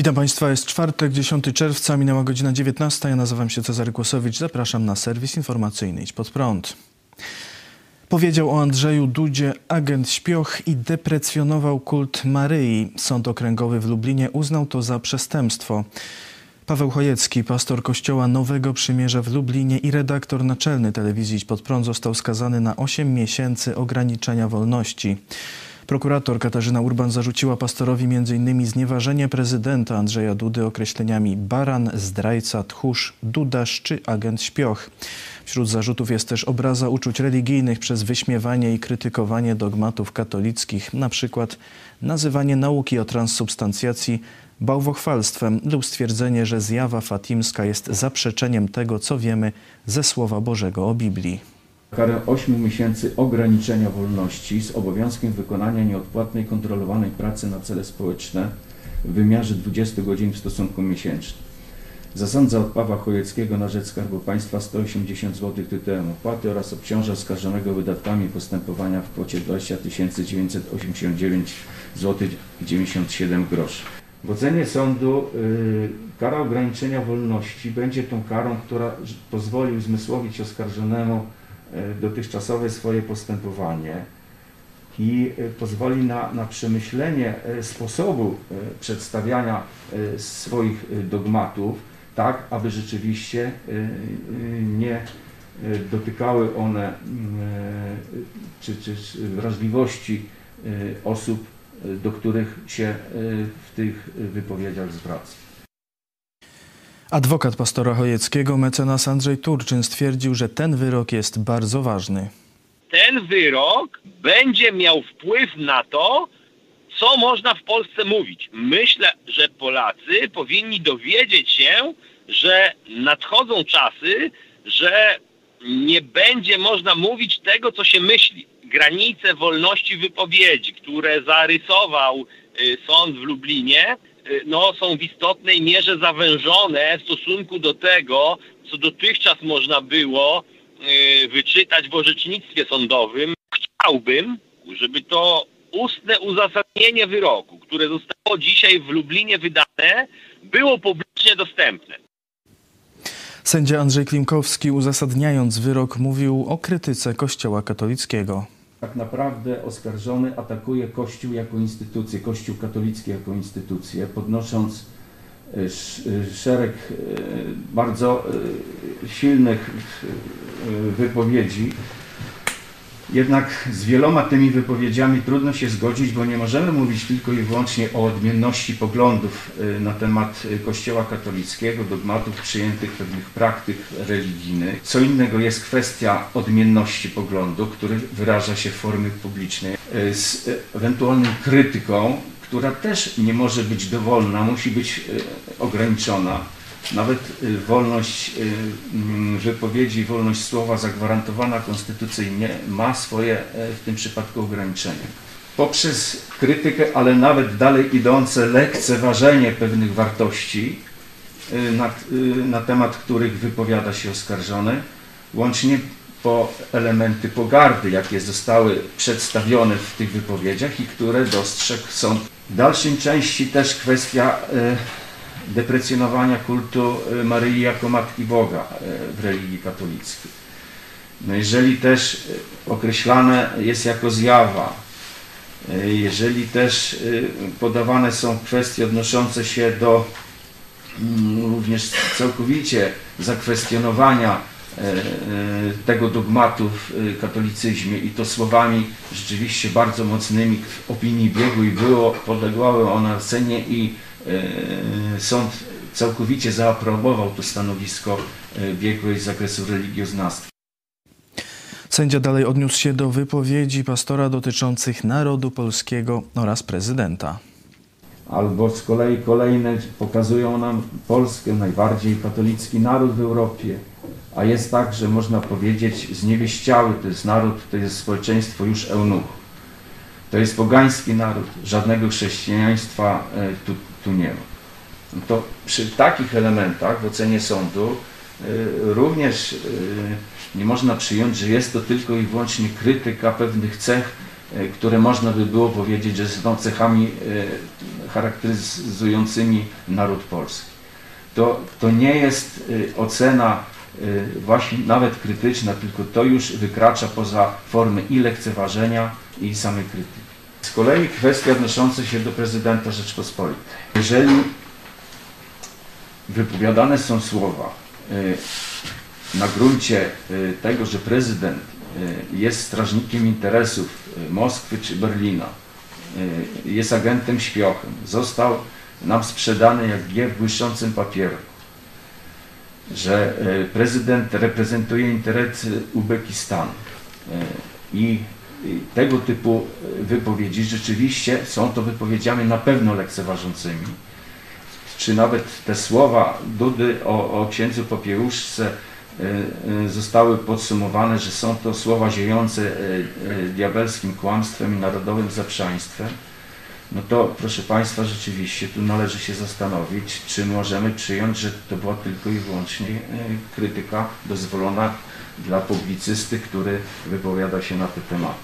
Witam Państwa, jest czwartek, 10 czerwca, minęła godzina 19. Ja nazywam się Cezary Kłosowicz, zapraszam na serwis informacyjny Idź Pod Prąd. Powiedział o Andrzeju Dudzie agent Śpioch i deprecjonował kult Maryi. Sąd Okręgowy w Lublinie uznał to za przestępstwo. Paweł Chojecki, pastor Kościoła Nowego Przymierza w Lublinie i redaktor naczelny telewizji Idź Pod Prąd został skazany na 8 miesięcy ograniczenia wolności. Prokurator Katarzyna Urban zarzuciła pastorowi m.in. znieważenie prezydenta Andrzeja Dudy określeniami baran, zdrajca, tchórz, dudasz czy agent Śpioch. Wśród zarzutów jest też obraza uczuć religijnych przez wyśmiewanie i krytykowanie dogmatów katolickich, na przykład nazywanie nauki o transsubstancjacji bałwochwalstwem lub stwierdzenie, że zjawa fatimska jest zaprzeczeniem tego, co wiemy ze Słowa Bożego o Biblii. Karę 8 miesięcy ograniczenia wolności z obowiązkiem wykonania nieodpłatnej kontrolowanej pracy na cele społeczne w wymiarze 20 godzin w stosunku miesięcznym. Zasądza od Pawła Chojeckiego na rzecz Skarbu Państwa 180 zł tytułem opłaty oraz obciąża oskarżonego wydatkami postępowania w kwocie 20 989 zł 97 groszy. W ocenie sądu kara ograniczenia wolności będzie tą karą, która pozwoli uzmysłowić oskarżonemu dotychczasowe swoje postępowanie i pozwoli na przemyślenie sposobu przedstawiania swoich dogmatów, tak aby rzeczywiście nie dotykały one czy wrażliwości osób, do których się w tych wypowiedziach zwraca. Adwokat pastora Chojeckiego, mecenas Andrzej Turczyn, stwierdził, że ten wyrok jest bardzo ważny. Ten wyrok będzie miał wpływ na to, co można w Polsce mówić. Myślę, że Polacy powinni dowiedzieć się, że nadchodzą czasy, że nie będzie można mówić tego, co się myśli. Granice wolności wypowiedzi, które zarysował sąd w Lublinie, są w istotnej mierze zawężone w stosunku do tego, co dotychczas można było wyczytać w orzecznictwie sądowym. Chciałbym, żeby to ustne uzasadnienie wyroku, które zostało dzisiaj w Lublinie wydane, było publicznie dostępne. Sędzia Andrzej Klimkowski, uzasadniając wyrok, mówił o krytyce Kościoła katolickiego. Tak naprawdę oskarżony atakuje Kościół jako instytucję, Kościół katolicki jako instytucję, podnosząc szereg bardzo silnych wypowiedzi. Jednak z wieloma tymi wypowiedziami trudno się zgodzić, bo nie możemy mówić tylko i wyłącznie o odmienności poglądów na temat Kościoła katolickiego, dogmatów przyjętych, pewnych praktyk religijnych. Co innego jest kwestia odmienności poglądu, który wyraża się w formie publicznej, z ewentualną krytyką, która też nie może być dowolna, musi być ograniczona. Nawet wolność wypowiedzi, wolność słowa zagwarantowana konstytucyjnie ma swoje w tym przypadku ograniczenia. Poprzez krytykę, ale nawet dalej idące lekceważenie pewnych wartości, na temat których wypowiada się oskarżony, łącznie po elementy pogardy, jakie zostały przedstawione w tych wypowiedziach i które dostrzegł sąd. W dalszej części też kwestia deprecjonowania kultu Maryi jako Matki Boga w religii katolickiej. Jeżeli też określane jest jako zjawa, jeżeli też podawane są kwestie odnoszące się do również całkowicie zakwestionowania tego dogmatu w katolicyzmie i to słowami rzeczywiście bardzo mocnymi w opinii biegłej podlegały one ocenie i sąd całkowicie zaaprobował to stanowisko biegłej z zakresu religioznawstwa. Sędzia dalej odniósł się do wypowiedzi pastora dotyczących narodu polskiego oraz prezydenta. Albo z kolei kolejne pokazują nam Polskę, najbardziej katolicki naród w Europie, a jest tak, że można powiedzieć zniewieściały, to jest naród, to jest społeczeństwo już eunuchów. To jest pogański naród, żadnego chrześcijaństwa tu nie ma. No to przy takich elementach w ocenie sądu również nie można przyjąć, że jest to tylko i wyłącznie krytyka pewnych cech, które można by było powiedzieć, że są cechami charakteryzującymi naród polski. To nie jest ocena właśnie nawet krytyczna, tylko to już wykracza poza formy i lekceważenia, i samej krytyki. Z kolei kwestia odnosząca się do prezydenta Rzeczpospolitej. Jeżeli wypowiadane są słowa na gruncie tego, że prezydent jest strażnikiem interesów Moskwy czy Berlina, jest agentem śpiochem, został nam sprzedany jak giew błyszczącym papieru, że prezydent reprezentuje interesy Uzbekistanu i tego typu wypowiedzi rzeczywiście są to wypowiedziami na pewno lekceważącymi. Czy nawet te słowa Dudy o księdzu Popiełuszce zostały podsumowane, że są to słowa ziejące diabelskim kłamstwem i narodowym zaprzaństwem, no to proszę Państwa, rzeczywiście tu należy się zastanowić, czy możemy przyjąć, że to była tylko i wyłącznie krytyka dozwolona dla publicysty, który wypowiada się na te tematy.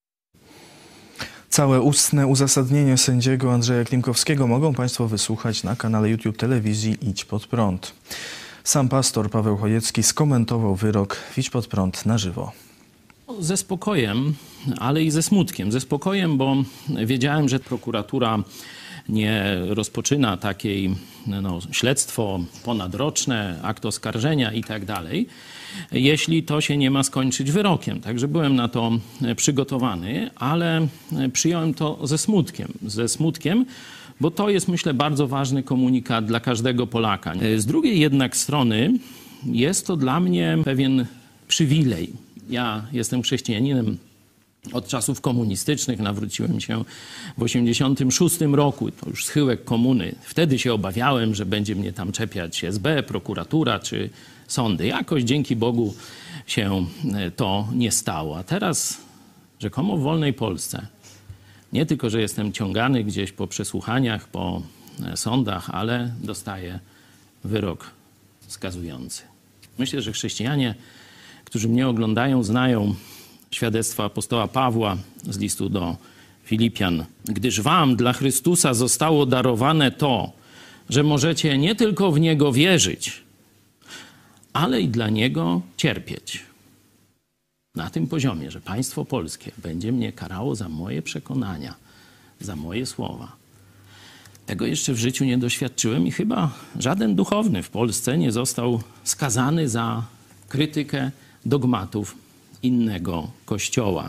Całe ustne uzasadnienie sędziego Andrzeja Klimkowskiego mogą Państwo wysłuchać na kanale YouTube telewizji Idź Pod Prąd. Sam pastor Paweł Chojecki skomentował wyrok w Idź Pod Prąd na żywo. Ze spokojem, ale i ze smutkiem. Ze spokojem, bo wiedziałem, że prokuratura nie rozpoczyna takiej śledztwo ponadroczne, akt oskarżenia i tak dalej, jeśli to się nie ma skończyć wyrokiem. Także byłem na to przygotowany, ale przyjąłem to ze smutkiem, bo to jest, myślę, bardzo ważny komunikat dla każdego Polaka. Z drugiej jednak strony jest to dla mnie pewien przywilej. Ja jestem chrześcijaninem od czasów komunistycznych, nawróciłem się w 1986 roku, to już schyłek komuny. Wtedy się obawiałem, że będzie mnie tam czepiać SB, prokuratura czy sądy. Jakoś dzięki Bogu się to nie stało. A teraz rzekomo w wolnej Polsce nie tylko, że jestem ciągany gdzieś po przesłuchaniach, po sądach, ale dostaję wyrok skazujący. Myślę, że chrześcijanie, którzy mnie oglądają, znają świadectwo apostoła Pawła z listu do Filipian. Gdyż wam dla Chrystusa zostało darowane to, że możecie nie tylko w Niego wierzyć, ale i dla Niego cierpieć. Na tym poziomie, że państwo polskie będzie mnie karało za moje przekonania, za moje słowa. Tego jeszcze w życiu nie doświadczyłem i chyba żaden duchowny w Polsce nie został skazany za krytykę dogmatów innego kościoła.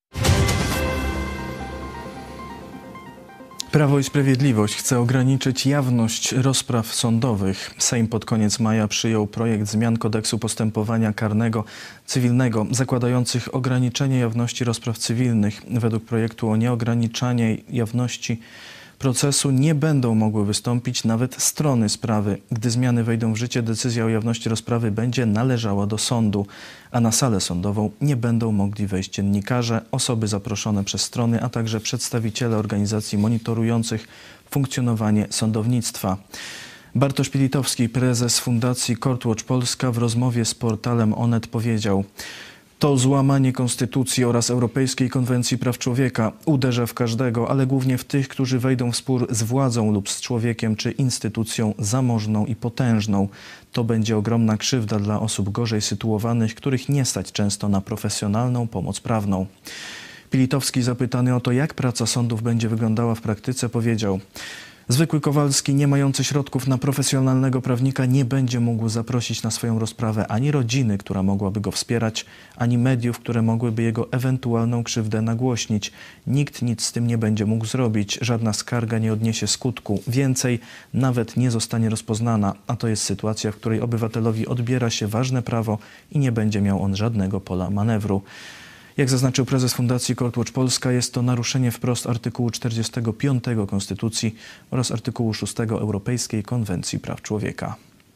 Prawo i Sprawiedliwość chce ograniczyć jawność rozpraw sądowych. Sejm pod koniec maja przyjął projekt zmian Kodeksu Postępowania Karnego Cywilnego zakładających ograniczenie jawności rozpraw cywilnych. Według projektu o nieograniczanie jawności procesu nie będą mogły wystąpić nawet strony sprawy. Gdy zmiany wejdą w życie, decyzja o jawności rozprawy będzie należała do sądu, a na salę sądową nie będą mogli wejść dziennikarze, osoby zaproszone przez strony, a także przedstawiciele organizacji monitorujących funkcjonowanie sądownictwa. Bartosz Pilitowski, prezes Fundacji Courtwatch Polska, w rozmowie z portalem Onet powiedział: to złamanie Konstytucji oraz Europejskiej Konwencji Praw Człowieka. Uderza w każdego, ale głównie w tych, którzy wejdą w spór z władzą lub z człowiekiem czy instytucją zamożną i potężną. To będzie ogromna krzywda dla osób gorzej sytuowanych, których nie stać często na profesjonalną pomoc prawną. Pilitowski, zapytany o to, jak praca sądów będzie wyglądała w praktyce, powiedział: zwykły Kowalski, nie mający środków na profesjonalnego prawnika, nie będzie mógł zaprosić na swoją rozprawę ani rodziny, która mogłaby go wspierać, ani mediów, które mogłyby jego ewentualną krzywdę nagłośnić. Nikt nic z tym nie będzie mógł zrobić, żadna skarga nie odniesie skutku. Więcej, nawet nie zostanie rozpoznana, a to jest sytuacja, w której obywatelowi odbiera się ważne prawo i nie będzie miał on żadnego pola manewru. Jak zaznaczył prezes Fundacji Courtwatch Polska, jest to naruszenie wprost artykułu 45 Konstytucji oraz artykułu 6 Europejskiej Konwencji Praw Człowieka.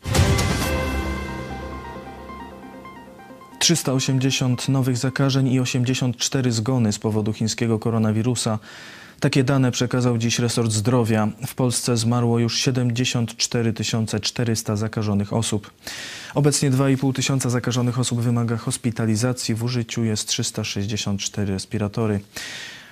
380 nowych zakażeń i 84 zgony z powodu chińskiego koronawirusa. Takie dane przekazał dziś resort zdrowia. W Polsce zmarło już 74 400 zakażonych osób. Obecnie 2,5 tysiąca zakażonych osób wymaga hospitalizacji. W użyciu jest 364 respiratory.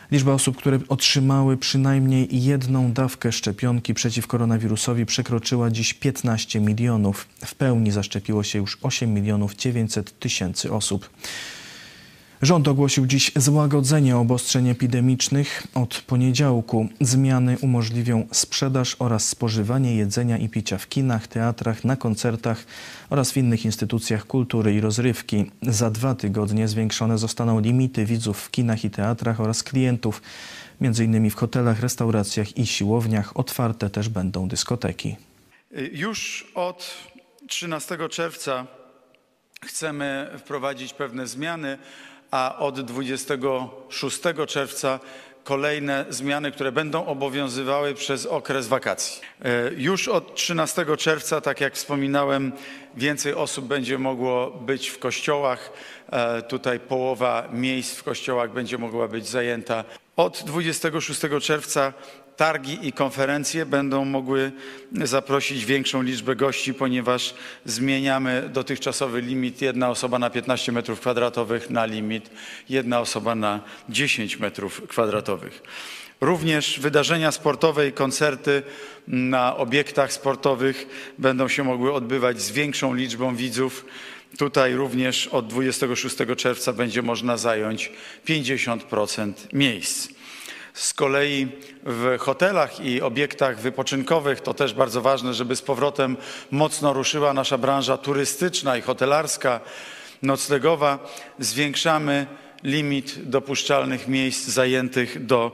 Liczba osób, które otrzymały przynajmniej jedną dawkę szczepionki przeciw koronawirusowi przekroczyła dziś 15 milionów. W pełni zaszczepiło się już 8 900 000 osób. Rząd ogłosił dziś złagodzenie obostrzeń epidemicznych. Od poniedziałku zmiany umożliwią sprzedaż oraz spożywanie jedzenia i picia w kinach, teatrach, na koncertach oraz w innych instytucjach kultury i rozrywki. Za 2 tygodnie zwiększone zostaną limity widzów w kinach i teatrach oraz klientów. M.in. w hotelach, restauracjach i siłowniach otwarte też będą dyskoteki. Już od 13 czerwca chcemy wprowadzić pewne zmiany, a od 26 czerwca kolejne zmiany, które będą obowiązywały przez okres wakacji. Już od 13 czerwca, tak jak wspominałem, więcej osób będzie mogło być w kościołach. Tutaj połowa miejsc w kościołach będzie mogła być zajęta. Od 26 czerwca targi i konferencje będą mogły zaprosić większą liczbę gości, ponieważ zmieniamy dotychczasowy limit 1 osoba na 15 m2 na limit 1 osoba na 10 m2. Również wydarzenia sportowe i koncerty na obiektach sportowych będą się mogły odbywać z większą liczbą widzów. Tutaj również od 26 czerwca będzie można zająć 50% miejsc. Z kolei w hotelach i obiektach wypoczynkowych to też bardzo ważne, żeby z powrotem mocno ruszyła nasza branża turystyczna i hotelarska, noclegowa. Zwiększamy limit dopuszczalnych miejsc zajętych do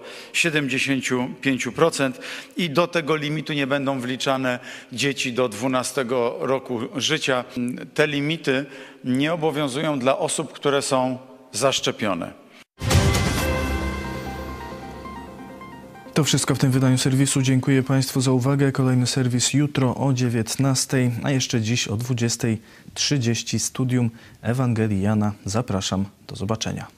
75% i do tego limitu nie będą wliczane dzieci do 12 roku życia. Te limity nie obowiązują dla osób, które są zaszczepione. To wszystko w tym wydaniu serwisu. Dziękuję Państwu za uwagę. Kolejny serwis jutro o 19:00, a jeszcze dziś o 20:30 Studium Ewangelii Jana. Zapraszam. Do zobaczenia.